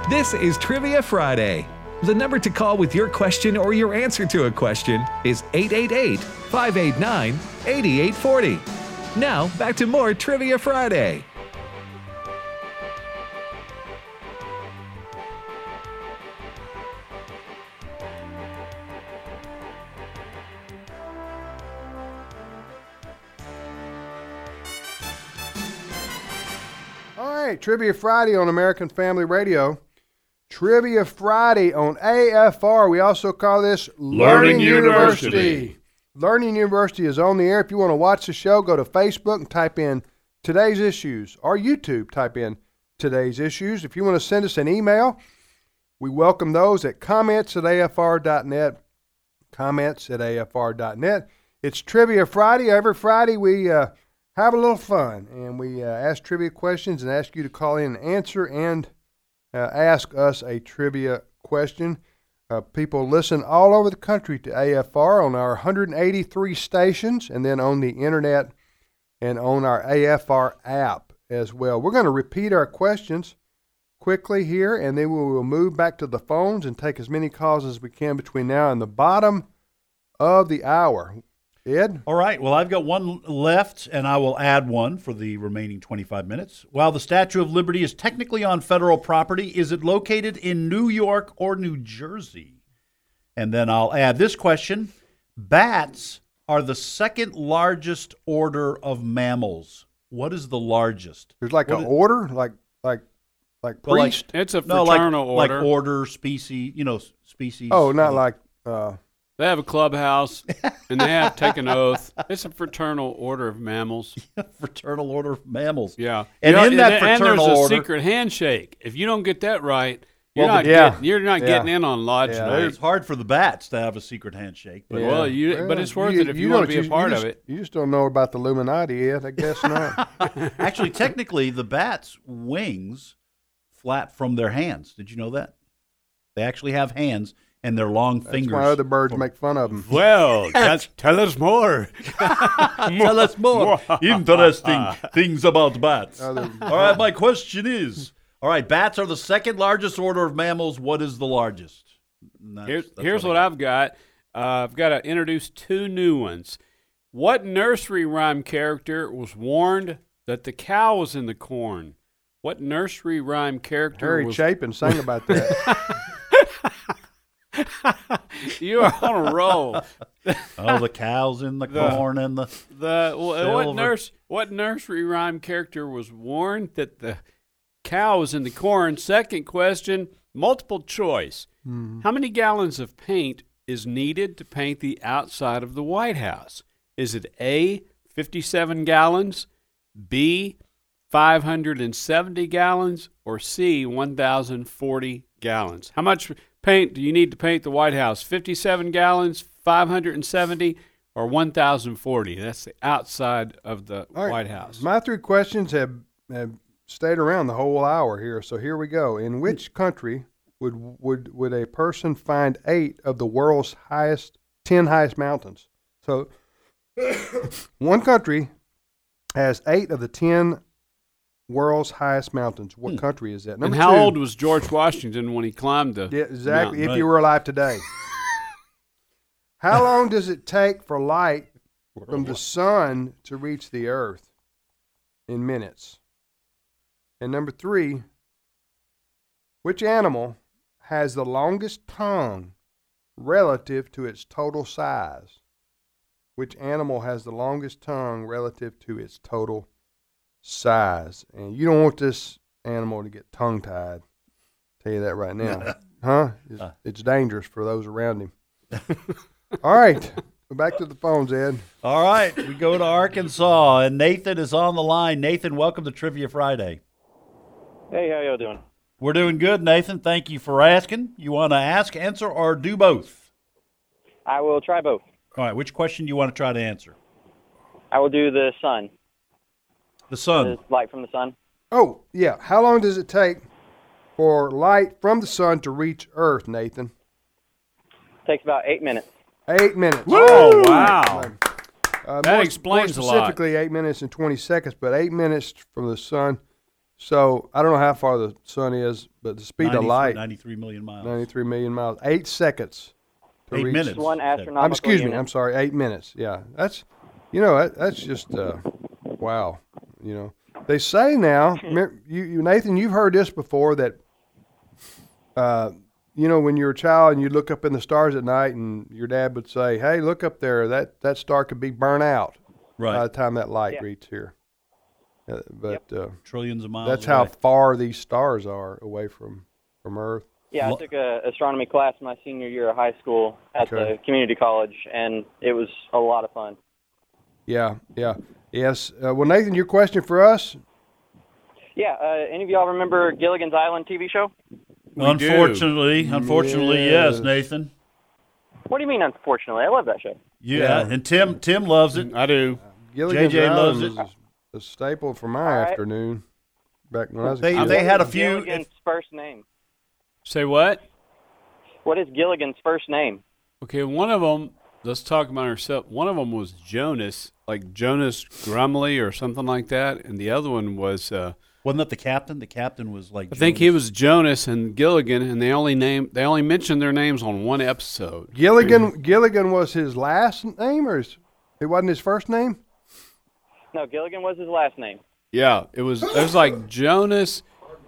This is Trivia Friday. The number to call with your question or your answer to a question is 888-589-8840. Now, back to more Trivia Friday. All right, Trivia Friday on American Family Radio. Trivia Friday on AFR. We also call this Learning University. Learning University is on the air. If you want to watch the show, go to Facebook and type in Today's Issues, or YouTube, type in Today's Issues. If you want to send us an email, we welcome those at comments@afr.net, comments@afr.net. It's Trivia Friday. Every Friday we have a little fun, and we ask trivia questions and ask you to call in and answer and ask us a trivia question. People listen all over the country to AFR on our 183 stations and then on the internet and on our AFR app as well. We're going to repeat our questions quickly here, and then we will move back to the phones and take as many calls as we can between now and the bottom of the hour. Ed? All right. Well, I've got one left, and I will add one for the remaining 25 minutes. While the Statue of Liberty is technically on federal property, is it located in New York or New Jersey? And then I'll add this question. Bats are the second largest order of mammals. What is the largest? There's like an order? Like priest? It's a fraternal order. Like order, species, species. Oh, not like... They have a clubhouse, and they have to take an oath. It's a fraternal order of mammals. Fraternal order of mammals. Yeah. And in that fraternal and there's a order, secret handshake. If you don't get that right, you're not getting in on lodge night. It's hard for the bats to have a secret handshake. But but it's worth it if you want to be a part of it. You just don't know about the Illuminati yet, I guess not. Actually, technically, the bats' wings flap from their hands. Did you know that? They actually have hands. And their long fingers. That's why other birds make fun of them. Well, tell us more. Tell us more interesting things about bats. All right, my question is, all right, bats are the second largest order of mammals. What is the largest? Here's what I've got. I've got to introduce two new ones. What nursery rhyme character was warned that the cow was in the corn? What nursery rhyme character Harry Chapin sang about that. You are on a roll. Oh, the cows in the corn and what nursery rhyme character was warned that the cow was in the corn? Second question, multiple choice. How many gallons of paint is needed to paint the outside of the White House? Is it A, 57 gallons, B, 570 gallons, or C, 1,040 gallons? How much paint do you need to paint the White House? 57 gallons, 570, or 1,040? That's the outside of the White House. My three questions have stayed around the whole hour here, so here we go. In which country would a person find 8 of the world's 10 highest mountains? So one country has 8 of the 10 world's highest mountains. What country is that? Number 2. Old was George Washington when he climbed the exactly, mountain? If you were alive today. How long does it take for light from the sun to reach the earth? In minutes. And number 3, which animal has the longest tongue relative to its total size? Which animal has the longest tongue relative to its total size? And you don't want this animal to get tongue-tied. Tell you that right now. Huh? It's dangerous for those around him. All right. Back to the phones, Ed. All right. We go to Arkansas, and Nathan is on the line. Nathan, welcome to Trivia Friday. Hey, how y'all doing? We're doing good, Nathan. Thank you for asking. You want to ask, answer, or do both? I will try both. All right. Which question do you want to try to answer? I will do the sun. The sun. The light from the sun. Oh, yeah. How long does it take for light from the sun to reach Earth, Nathan? Takes about 8 minutes. 8 minutes. Woo! Oh, wow. That explains more a lot. Specifically, 8 minutes and 20 seconds, but 8 minutes from the sun So I don't know how far the sun is, but the speed of light, 93 million miles. 93 million miles, 8 seconds. To 8 reach. minutes. One astronomical Excuse me. unit. I'm sorry. 8 minutes. Yeah, that's just wow. They say now, you Nathan, you've heard this before that. When you're a child and you look up in the stars at night, and your dad would say, "Hey, look up there. That star could be burnt out by the time that light reaches here." Trillions of miles. That's away. how far these stars are away from Earth. Yeah, I took a astronomy class my senior year of high school at the community college, and it was a lot of fun. Yeah. Yes. Well, Nathan, your question for us? Yeah, any of y'all remember Gilligan's Island TV show? Unfortunately, yes, Yes. Nathan. What do you mean, unfortunately? I love that show. Yeah, and Tim loves it. I do. Gilligan's JJ Island loves was a staple for my All right. afternoon back when I was a They kid. had a What is few. Gilligan's first name? Say what? What is Gilligan's first name? Okay, one of them, let's talk about ourselves. One of them was Jonas, like Jonas Grumley or something like that. And the other one was, Wasn't that the captain? The captain was like. I think he was Jonas and Gilligan, and they only mentioned their names on one episode. Gilligan was his last name, or it wasn't his first name? No, Gilligan was his last name. Yeah, it was like Jonas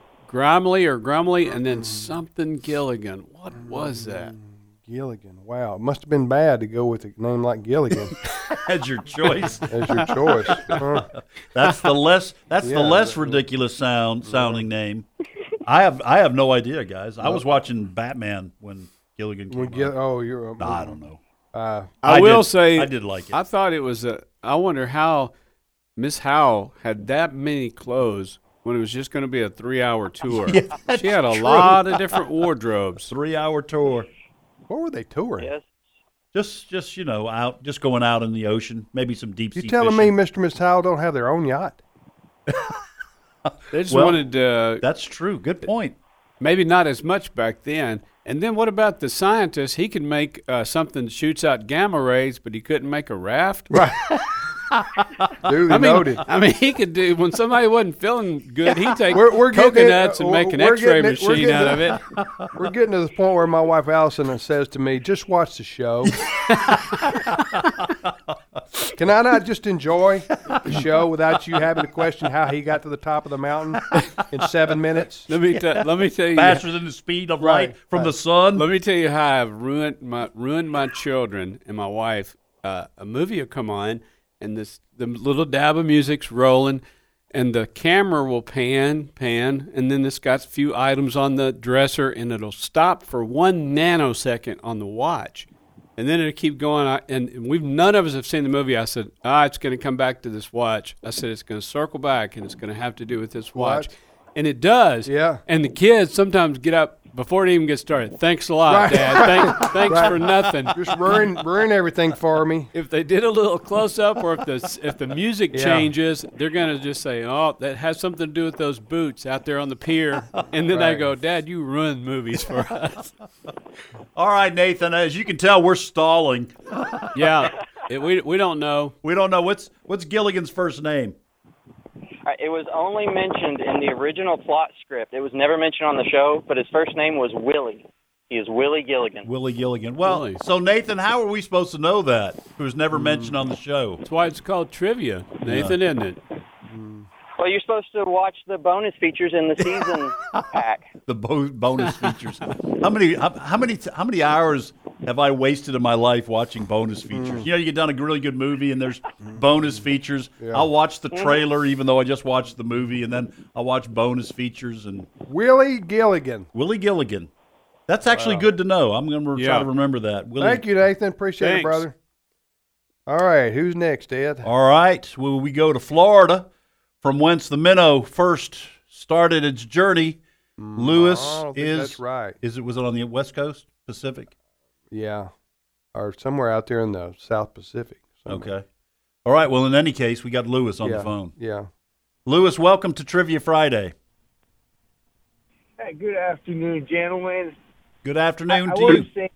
Grumley, and then something Gilligan. What was that? Gilligan. Wow, it must have been bad to go with a name like Gilligan as your choice. as your choice. Huh? That's the less Yeah, ridiculous sounding name. I have no idea, guys. I was watching Batman when Gilligan came out. You're. I don't know. I will did- say I did like it. I thought it was I wonder how Miss Howell had that many clothes when it was just going to be a 3-hour tour. Yeah, She had a true. lot of different wardrobes. 3-hour tour. What were they touring? Yes. Just just going out in the ocean, maybe some deep sea You telling fishing. me Mr. and Miss Howell don't have their own yacht? They just Well, wanted That's true. Good point. maybe not as much back then. And then what about the scientist? He could make something that shoots out gamma rays, but he couldn't make a raft. Right. Duly noted. I mean, he could do when somebody wasn't feeling good. He'd take We're getting coconuts it- and make an we're X-ray getting it- we're machine getting out it. of it. We're getting to the point where my wife Allison says to me, "Just watch the show." Can I not just enjoy the show without you having to question how he got to the top of the mountain in 7 minutes? Let me tell you. Faster than the speed of Right, light from the sun. Let me tell you how I've ruined my children and my wife. A movie will come on, and the little dab of music's rolling, and the camera will pan, and then it's got a few items on the dresser, and it'll stop for 1 nanosecond on the watch, and then it'll keep going. And none of us have seen the movie. I said, it's going to come back to this watch. I said it's going to circle back, and it's going to have to do with this watch. And it does. Yeah. And the kids sometimes get up before it even gets started. Thanks a lot, Dad. Thanks for nothing. Just ruin everything for me. If they did a little close up, or if the music Yeah. changes, they're gonna just say, "Oh, that has something to do with those boots out there on the pier." And then I Right. go, "Dad, you ruin movies for us." All right, Nathan. As you can tell, we're stalling. Yeah, we don't know. We don't know what's Gilligan's first name. It was only mentioned in the original plot script. It was never mentioned on the show, but his first name was Willie. He is Willie Gilligan. Willie Gilligan. Well, Really? so Nathan, how are we supposed to know that? Who's never mentioned on the show? That's why it's called trivia, Nathan, isn't it? Well, you're supposed to watch the bonus features in the season pack. The bonus features. How many hours have I wasted in my life watching bonus features? You know, you get done a really good movie and there's bonus features. Yeah. I'll watch the trailer even though I just watched the movie, and then I'll watch bonus features. And Willie Gilligan. Willie Gilligan. That's actually good to know. I'm going to try Yeah. to remember that. Willie. Thank you, Nathan. Appreciate Thanks. it, brother. All right, who's next, Ed? All right. Well, we go to Florida, from whence the minnow first started its journey. Lewis I don't think is. that's right. Was it on the West Coast, Pacific? Yeah, or somewhere out there in the South Pacific. somewhere. Okay. All right. Well, in any case, we got Lewis on Yeah, the phone. Yeah. Lewis, welcome to Trivia Friday. Hey, good afternoon, gentlemen. Good afternoon I to want you. to say,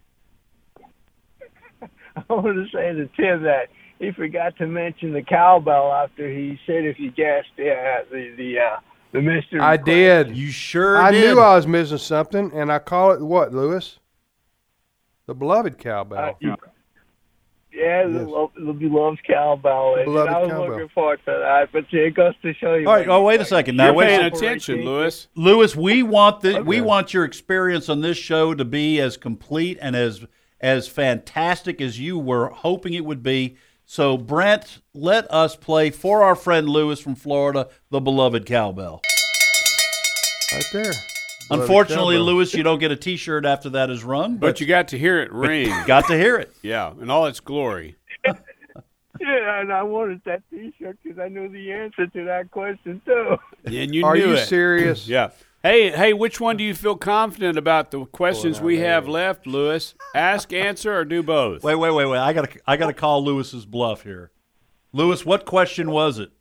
I want to say to Tim that he forgot to mention the cowbell after he said if you guessed the The mystery. I did. You sure I did. knew I was missing something, and I call it what, Lewis? The beloved cowbell. Yeah, Yes. the beloved cowbell. And Beloved I was cowbell. looking forward to that. But it goes to show you. All right. Oh, wait a second. Now, You're wait a paying second. attention, Lewis. Lewis, we want we want your experience on this show to be as complete and as fantastic as you were hoping it would be. So, Brent, let us play for our friend Lewis from Florida, the beloved cowbell. Right there. Unfortunately, Beloved cowbell. Lewis, you don't get a T-shirt after that is rung, But you got to hear it ring. got to hear it. Yeah, in all its glory. Yeah, and I wanted that T-shirt because I knew the answer to that question too. And you Are knew you it. serious? Yeah. Hey, which one do you feel confident about the questions we have left, Lewis? Ask, answer, or do both? Wait. I gotta call Lewis's bluff here. Lewis, what question was it?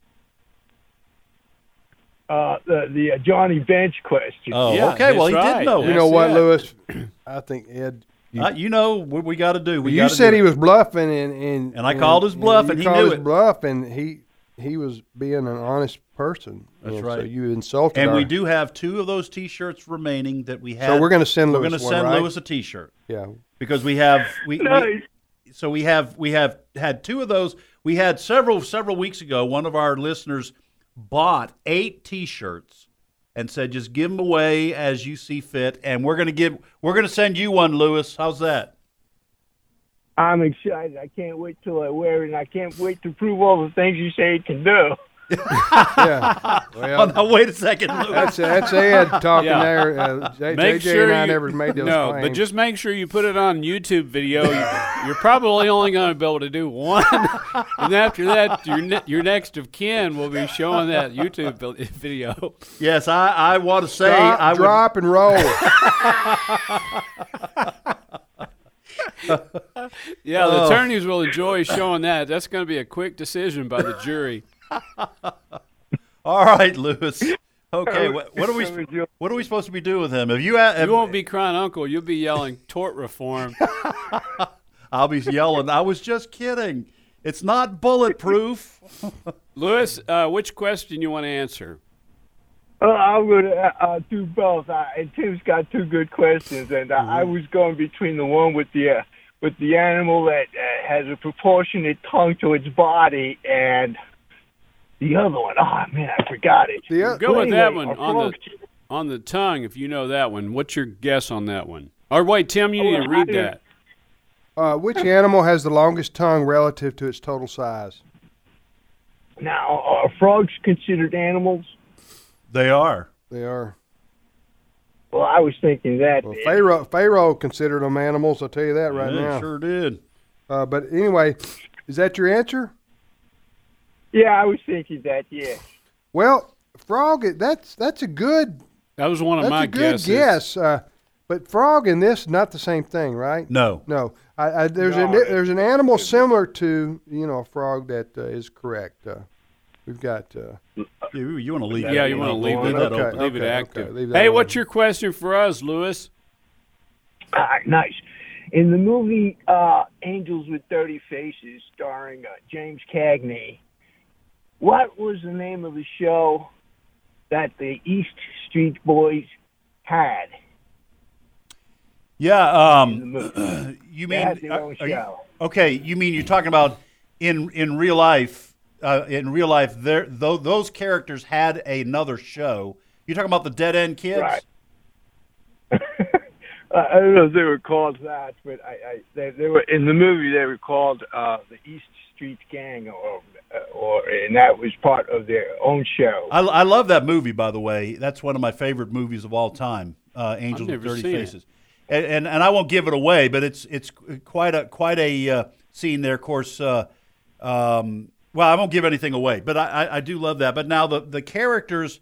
The Johnny Bench question. Oh, Yeah, okay. Well, he that's did right. know. You know That's what, it. Lewis? I think Ed. You know what we got to do. You said he was bluffing, and I called his bluff, you and he called knew his it. bluff, and he was being an honest person. That's And right. So you insulted. And we our- do have 2 of those T-shirts remaining that we have. So we're going to send We're Lewis going to one, send right? Lewis a T-shirt Yeah. because we have Nice. so we have had 2 of those. We had several weeks ago. One of our listeners bought 8 T-shirts and said, "Just give them away as you see fit." And we're going to send you one, Lewis. How's that? I'm excited. I can't wait till I wear it, and I can't wait to prove all the things you say it can do. Yeah. Oh, Well, now, wait a second, Lewis. that's Ed talking Yeah. there. Make JJ sure and I you- never made those No, claims. but just make sure you put it on YouTube video. You're probably only going to be able to do one, and after that, your next of kin will be showing that YouTube video. Yes, I want to say drop, I would. drop and roll. Yeah, the attorneys will enjoy showing that. That's going to be a quick decision by the jury. All right, Lewis. Okay, what are we supposed to be doing with him? Have You won't be crying uncle. You'll be yelling tort reform. I'll be yelling. I was just kidding. It's not bulletproof. Lewis, which question you want to answer? I'm going to do both. And Tim's got 2 good questions, and I was going between the one with the animal that has a proportionate tongue to its body and the other one. Oh man, I forgot it. Yeah. Go with that Anyway, one on the tongue. If you know that one, what's your guess on that one? Or wait, Tim, you need to read that. Which animal has the longest tongue relative to its total size? Now, are frogs considered animals? They are. They are. Well, I was thinking that. Well, Pharaoh considered them animals. I'll tell you that right Yeah, now. sure did. But anyway, is that your answer? Yeah, I was thinking that. Yeah. Well, frog. That's a good. That was one of That's my a good guesses. guess. But frog and this not the same thing, right? No. No. There's an animal similar to a frog that is correct. We've got. You want to leave? Yeah, that you want to open. leave that it open. leave it okay, active. okay, leave that Hey, alone. what's your question for us, Lewis? Nice. In the movie Angels with Dirty Faces, starring James Cagney, what was the name of the show that the East Street Boys had? Yeah. In the movie? You They had mean? their own show. Okay. You mean you're talking about in real life? In real life, those characters had another show. You're talking about the Dead End Kids? Right. I don't know if they were called that, but they were in the movie. They were called the East Street Gang, and that was part of their own show. I love that movie, by the way. That's one of my favorite movies of all time, Angels with never Dirty seen it. Faces. And I won't give it away, but it's quite a scene there. Of course, well, I won't give anything away, but I do love that. But now the characters,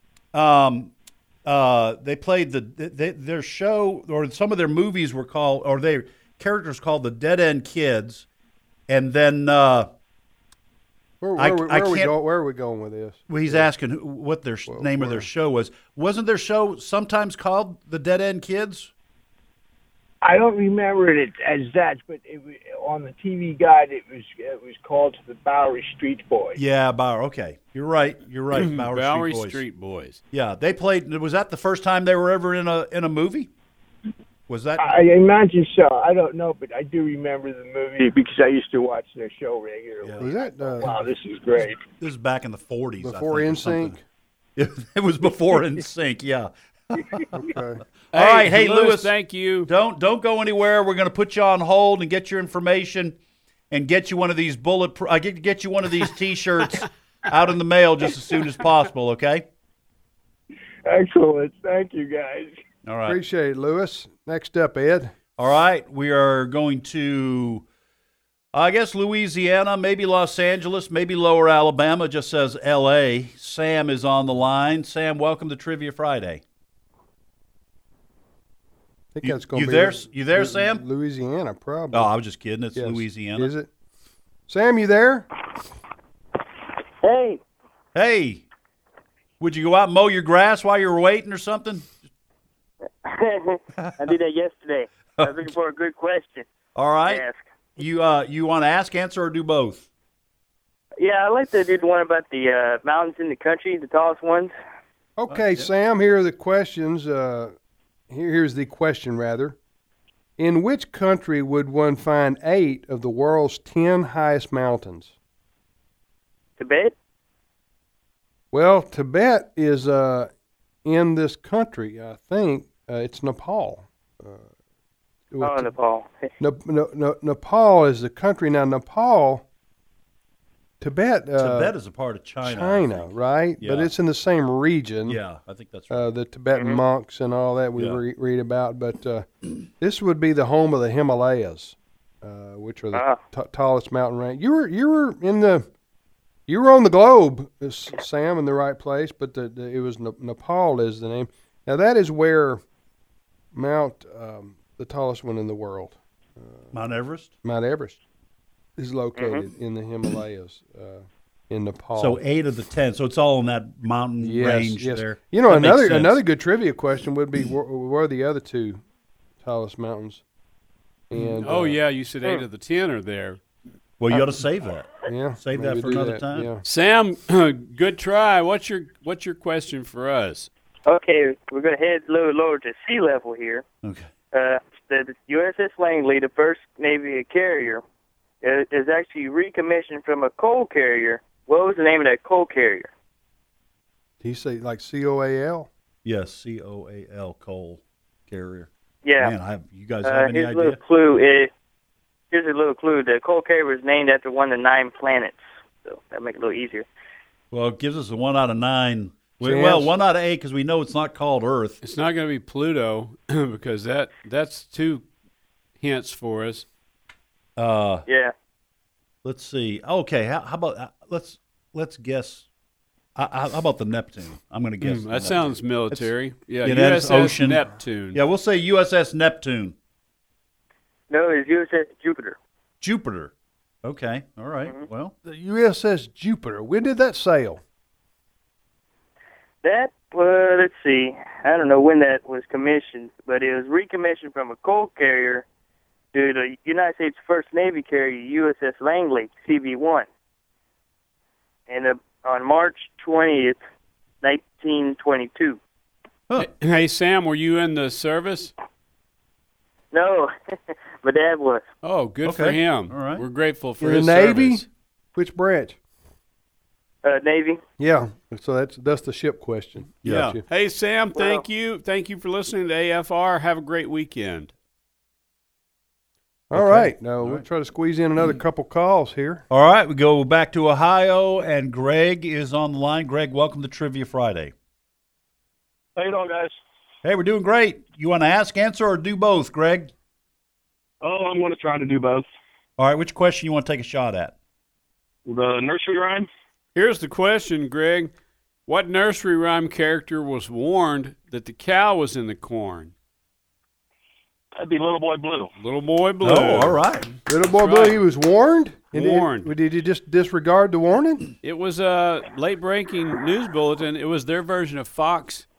they played their show, or some of their movies were called, or their characters called the Dead End Kids, and then Where I can't- are we going with this? well, he's asking what their name of their show was. Wasn't their show sometimes called the Dead End Kids? I don't remember it as that, but on the TV guide, it was called the Bowery Street Boys. Yeah, Bowery. Okay, you're right. Bowery Street Boys. Street Boys. Yeah, they played. Was that the first time they were ever in a movie? Was that? I imagine so. I don't know, but I do remember the movie because I used to watch their show regularly. Yeah. Was that Wow, this is great. This is back in the 40s. before NSYNC? It was before NSYNC. Yeah. Okay. All right, hey Lewis, thank you. Don't go anywhere. We're going to put you on hold and get your information and get you one of these get you one of these T-shirts out in the mail just as soon as possible. Okay. Excellent. Thank you, guys. All right. Appreciate it, Lewis. Next up, Ed. All right, we are going to, I guess, Louisiana, maybe Los Angeles, maybe Lower Alabama. Just says L.A. Sam is on the line. Sam, welcome to Trivia Friday. I think that's going You to be there? You there, Sam? Louisiana, probably. Oh, I was just kidding. It's Yes. Louisiana. Is it? Sam, you there? Hey, Hey, would you go out and mow your grass while you were waiting or something? I did that yesterday. I was looking for a good question All right. to ask. You want to ask, answer, or do both? Yeah, I'd like to do the one about the mountains in the country, the tallest ones. Okay, Sam, here are the questions. Here's the question, rather. In which country would one find 8 of the world's 10 highest mountains? Tibet? Well, Tibet is in this country, I think. It's Nepal. Oh, Nepal. Nepal is the country. Now, Tibet is a part of China. I think. right? Yeah. But it's in the same region. Yeah, I think that's right. The Tibetan monks and all that we read about. But this would be the home of the Himalayas, which are the tallest mountain range. You were on the globe, Sam, in the right place. But it was Nepal is the name. Now that is where the tallest one in the world, Mount Everest. Mount Everest, is located in the Himalayas. In Nepal. So 8 of the 10. So it's all in that mountain range yes. there. You know, That makes sense. another good trivia question would be where are the other 2 tallest mountains? And yeah, you said 8 of the 10 are there. Well, you ought to save that. yeah, Save that maybe for do another that, time. Yeah. Sam, good try. What's your question for us? Okay, we're going to head a little lower to sea level here. Okay. The USS Langley, the first Navy carrier, is actually recommissioned from a coal carrier. What was the name of that coal carrier? Did he say like COAL? Yes, COAL, coal carrier. Yeah. Man, you guys have any here's idea? a little clue. Here's a little clue. The coal carrier was named after one of the 9 planets, so that'll make it a little easier. Well, it gives us a 1 out of 9. Chance. Well, 1 out of 8 because we know it's not called Earth. It's not going to be Pluto because that's 2 hints for us. Yeah. Let's see. Okay, how about let's guess. How about the Neptune? I'm going to guess. the That Neptune. sounds military. Yeah, that's USS ocean. Neptune. Yeah, we'll say USS Neptune. No, it's USS Jupiter. Jupiter. Okay. All right. Well, The USS Jupiter. When did that sail? That, let's see. I don't know when that was commissioned, but it was recommissioned from a coal carrier to the United States First Navy carrier, USS Langley, CV-1. And on March 20th, 1922. Hey, Sam, were you in the service? No, my dad was. Oh, good for Okay. him. All right. We're grateful for In the his Navy? service. Which branch? Navy. Yeah. So that's the ship question. Yeah. Gotcha. Hey, Sam, thank you. Thank you for listening to AFR. Have a great weekend. All right. Now we'll try to squeeze in another couple calls here. all right. We go back to Ohio, and Greg is on the line. Greg, welcome to Trivia Friday. How you doing, guys? Hey, we're doing great. You want to ask, answer, or do both, Greg? Oh, I'm going to try to do both. All right. Which question you want to take a shot at? The nursery rhyme? Here's the question, Greg. What nursery rhyme character was warned that the cow was in the corn? That'd be Little Boy Blue. Little Boy Blue. Oh, all right. Little boy That's Blue, right. he was warned? Warned. Did he just disregard the warning? It was a late-breaking news bulletin. It was their version of Fox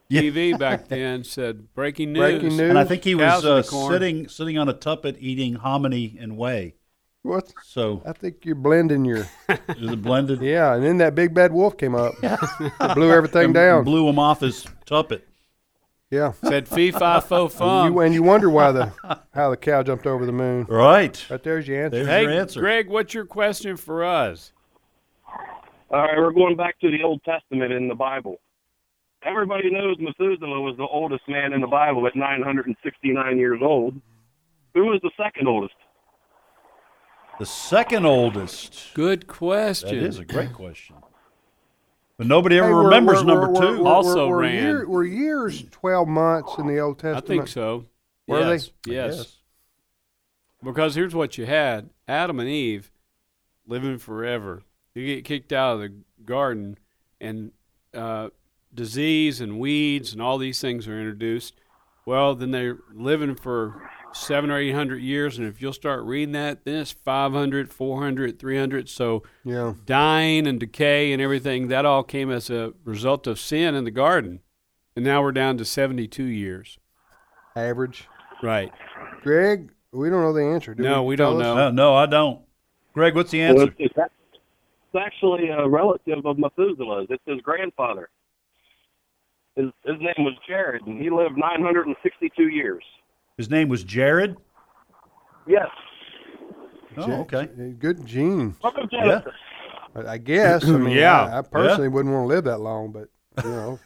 TV back then said breaking news. Breaking news. And I think he was Cows in the corn. sitting on a tuppet eating hominy and whey. What? So I think you're blending your. is it blended? Yeah, and then that big bad wolf came up, blew everything down. Blew him off his tuppet. Yeah, Said fee fi fo fum. and you wonder why how the cow jumped over the moon. Right. Right there's your answer. There's Hey, your answer. Greg, what's your question for us? All right, we're going back to the Old Testament in the Bible. Everybody knows Methuselah was the oldest man in the Bible at 969 years old. Who was the second oldest? The second oldest. Good question. That is a great question. But nobody ever Hey, remembers number two. Also ran. Were years 12 months in the Old I Testament? think so. Were yes. they? Yes. Yes. Because here's what you had: Adam and Eve living forever. You get kicked out of the garden, and disease and weeds and all these things are introduced. Well, then they're living for 700 or 800 years, and if you'll start reading that, then it's 500, 400, 300. So Yeah. dying and decay and everything, that all came as a result of sin in the garden. And now we're down to 72 years. Average. Right. Greg, we don't know the answer, do we? No, we don't fellas? know. No, I don't. Greg, what's the Well, answer? it's actually a relative of Methuselah's. It's his grandfather. His name was Jared, and he lived 962 years. His name was Jared? Yes. Oh, okay. Good gene. Welcome, Yeah. Genesis. I guess. I mean, Yeah. I personally wouldn't want to live that long, but, you know,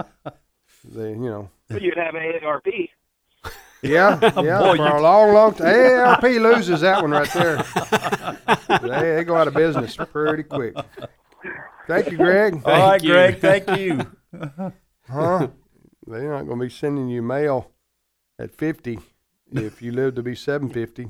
But you'd have AARP. Yeah, yeah. Boy, for a long time. AARP loses that one right there. They go out of business pretty quick. Thank you, Greg. All right, you. Greg, thank you. Huh? They're not going to be sending you mail at 50 if you live to be 750.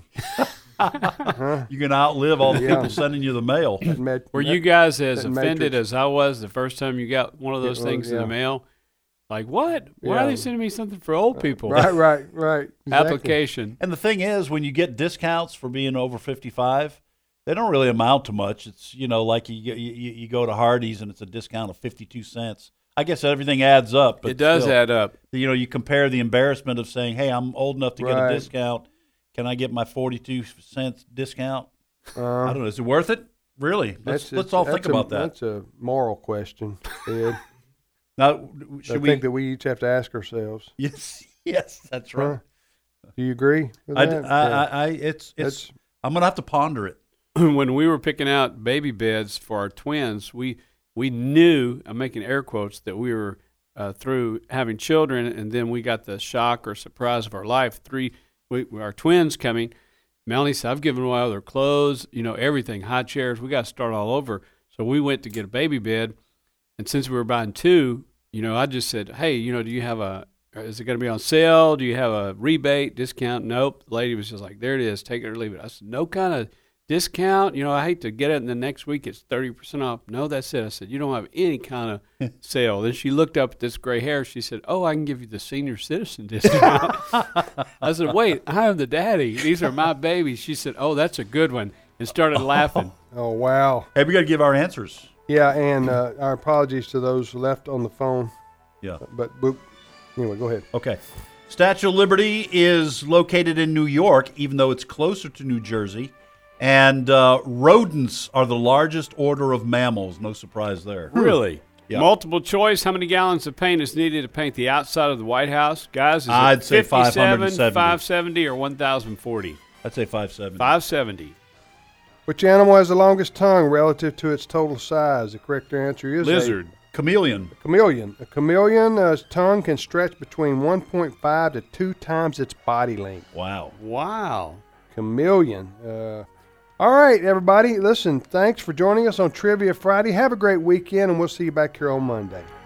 You're going to outlive all the Yeah. people sending you the mail. Were you guys as that offended matrix. as I was the first time you got one of those things in yeah. the mail? Like, what? Why are Yeah. they sending me something for old people? Right. Exactly. Application. And the thing is, when you get discounts for being over 55, they don't really amount to much. It's, like you go to Hardee's and it's a discount of 52 cents. I guess everything adds up. But It does still, add up. You compare the embarrassment of saying, hey, I'm old enough to get a Right. discount. Can I get my 42 cents discount? I Uh, don't know. Is it worth it? Really? Let's all think about that. That's a moral question, Ed. Now, I should think that we each have to ask ourselves. Yes, that's right. Do you agree with that? That's- I'm gonna have to ponder it. When we were picking out baby beds for our twins, we knew, I'm making air quotes, that we were through having children, and then we got the shock or surprise of our life. Our twins coming. Melanie said, I've given away all their clothes, everything, high chairs. We got to start all over. So we went to get a baby bed, and since we were buying two, I just said, hey, do you have is it going to be on sale? Do you have a rebate, discount? Nope. The lady was just like, there it is, take it or leave it. I said, no kind of discount. I hate to get it, and the next week it's 30% off. No, that's it. I said, you don't have any kind of sale. Then she looked up at this gray hair. She said, oh, I can give you the senior citizen discount. I said, wait, I am the daddy. These are my babies. She said, oh, that's a good one, and started laughing. Oh, wow. Hey, we got to give our answers. Yeah, and our apologies to those left on the phone. Yeah. But anyway, go ahead. Okay. Statue of Liberty is located in New York, even though it's closer to New Jersey. And rodents are the largest order of mammals. No surprise there. Really? Yeah. Multiple choice. How many gallons of paint is needed to paint the outside of the White House? Guys, is I'd it say 57, 570. 570, or 1,040? I'd say 570. 570. Which animal has the longest tongue relative to its total size? The correct answer is Lizard. Chameleon. chameleon. A chameleon's tongue can stretch between 1.5 to 2 times its body length. Wow. Wow. Chameleon. All right, everybody. Listen, thanks for joining us on Trivia Friday. Have a great weekend, and we'll see you back here on Monday.